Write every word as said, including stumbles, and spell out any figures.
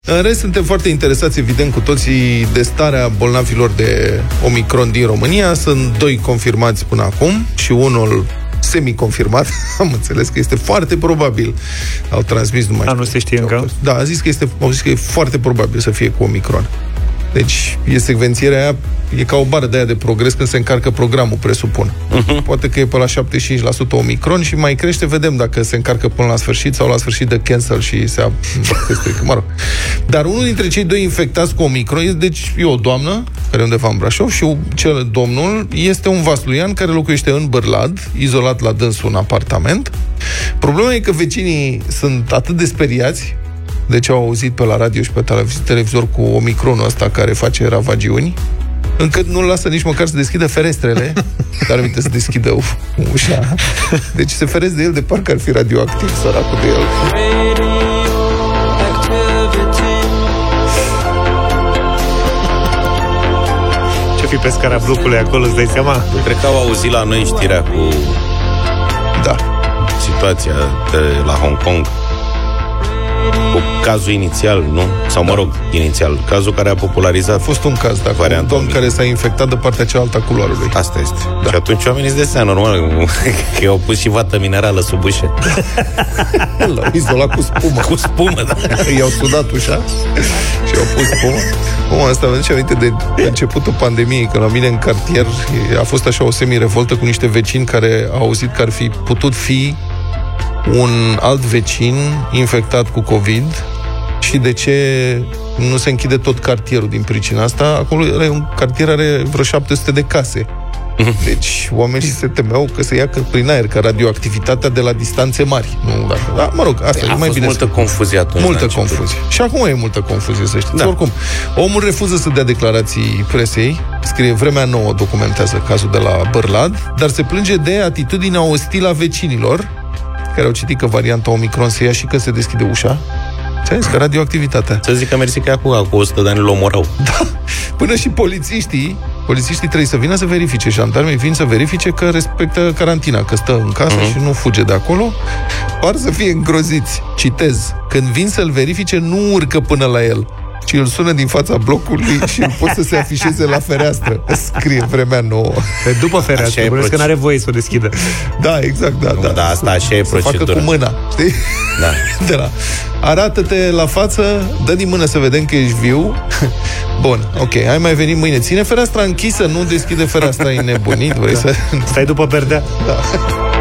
În rest, suntem foarte interesați, evident, cu toții de starea bolnavilor de Omicron din România. Sunt doi confirmați până acum și unul semi-confirmat. Am înțeles că este foarte probabil. Au transmis numai... A, nu se știe încă? Da, a zis că este, au zis că e foarte probabil să fie cu Omicron. Deci, e secvențierea aia, e ca o bară de aia de progres când se încarcă programul, presupun. Uh-huh. Poate că e pe la șaptezeci și cinci la sută Omicron și mai crește, vedem dacă se încarcă până la sfârșit sau la sfârșit de cancel și se... mă rog. Dar unul dintre cei doi infectați cu Omicron, deci e o doamnă, care e undeva în Brașov, și cel domnul este un vasluian care locuiește în Bârlad, izolat la dânsul în apartament. Problema e că vecinii sunt atât de speriați, deci au auzit pe la radio și pe televizor cu Omicronul ăsta care face ravagiuni, încât nu-l lasă nici măcar să deschidă ferestrele, dar aminte să deschidă ușa. Deci se feresc de el de parcă ar fi radioactiv, săracul de el. Ce fi pe scara blocului acolo, îți dai seama? Cred că au auzit la noi știrea cu da. situația de la Hong Kong, cu cazul inițial, nu? Sau, mă rog, inițial, cazul care a popularizat. A fost un caz, dacă un domn care s-a infectat de partea cealaltă a culoarului. Asta este. Da. Și atunci oamenii îți desea, normal, că i-au pus și vată minerală sub ușă. L-au izolat cu spumă. Cu spumă, da. I-au sudat ușa și i-au pus spumă. Omul ăsta mă duce aminte de începutul pandemiei, că la mine în cartier a fost așa o semi-revoltă cu niște vecini care au auzit că ar fi putut fi un alt vecin infectat cu COVID și de ce nu se închide tot cartierul din pricina asta. Acolo un cartier are vreo șapte sute de case. Deci oamenii se temeau că se ia prin aer, că radioactivitatea de la distanțe mari. Nu, dacă, da, mă rog, asta a e mai fost bine. multă confuzie atunci. Multă confuzie. Și acum e multă confuzie, să știți. Da. Oricum, omul refuză să dea declarații presei. Scrie Vremea Nouă, documentează cazul de la Bârlad, dar se plânge de atitudinea ostilă a vecinilor, care au citit că varianta Omicron se ia și că se deschide ușa. Ți-am zis că radioactivitatea. Să zic că mersi că acum, cu o sută de ani îl omorau. Da. Până și polițiștii, polițiștii trebuie să vină să verifice, jandarmii vin să verifice că respectă carantina, că stă în casă uh-huh. și nu fuge de acolo. Par să fie îngroziți. Citez. Când vin să-l verifice, nu urcă până la el, ci îl sună din fața blocului și îl pot să se afișeze la fereastră. Scrie Vremea Nouă. Pe după fereastră, proce- că n-are voie să o deschidă. Da, exact, da, nu, da. Da, asta așa e procedura. Să facă cu mâna, știi? Da. De la. Arată-te la față, dă din mână să vedem că ești viu. Bun, ok, hai mai veni mâine. Ține fereastra închisă, nu deschide fereastra, e nebunit. Vrei da. să... Stai după perdea. Da.